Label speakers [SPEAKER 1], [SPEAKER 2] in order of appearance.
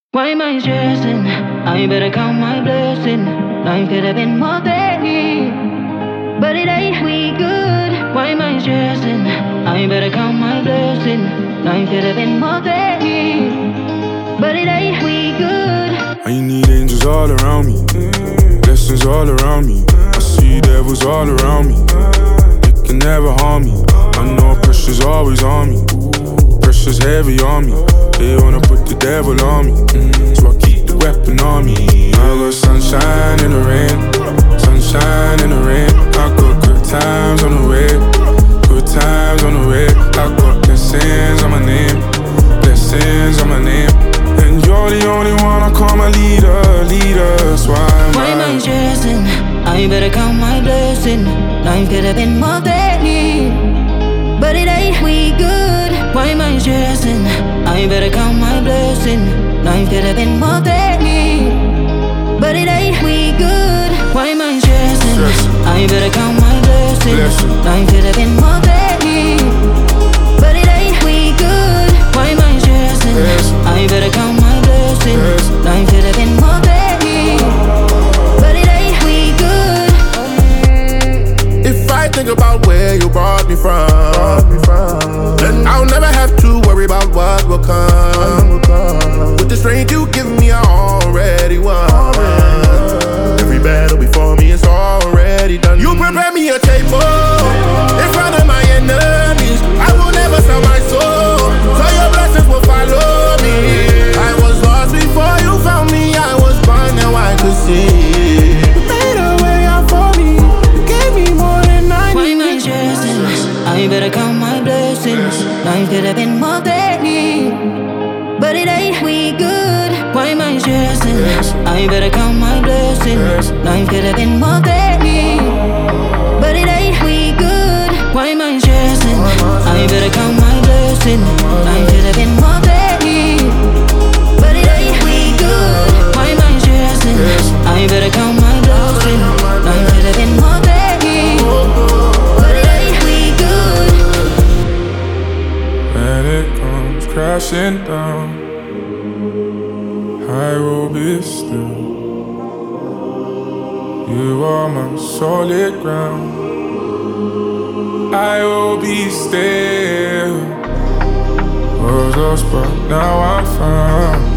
[SPEAKER 1] Why am I stressing? I better count my blessing. Life could have been more petty, but it ain't we good. Why am I stressing? I better count my blessing. Life could have been more petty, but it ain't we good.
[SPEAKER 2] I need angels all around me, blessings all around me. I see devils all around me, they can never harm me. I know pressure's always on me, pressure's heavy on me. They wanna put the devil on me, so I keep the weapon on me. I got sunshine in the rain, sunshine in the rain. I got good times on the way, good times on the way. I got blessings on my name, blessings on my name. And you're the only one I call my leader, leader. So
[SPEAKER 1] why am I stressing? I better count my blessing. Life could have been more petty, but it ain't we good. Why am I stressing? I better count my blessing. Life could have been more petty, but it ain't we good. Why am I stressing? I better count my blessing. Life could have been more petty, but it ain't we good. Why am I stressing? I better count my blessing. Life could have been more petty, but it ain't we good.
[SPEAKER 3] If I think about where you brought me from, then I'll never have to worry about what will come. With the strength you give me, I already won. Every battle before me is already done. You prepare me a table in front of my enemies. I will never sell my soul, so your blessings will follow me. I was lost before you found me. I was blind, now I could see. You made a way out for me. You gave me more than I
[SPEAKER 1] needed. Why am I stressing? I better count my blessings. Life could have been more petty, but it ain't we good. Why am I stressing? I better count my blessings. Life could have been more petty, but it ain't we good. Why am I stressing? I better count my blessings. Life could have been more petty, but it ain't we good. Why am I stressing? I better count my blessings. Life could have been more petty, but it ain't we good.
[SPEAKER 2] When it comes crashing down, I will be still. You are my solid ground. I will be still. Was lost, but now I'm found.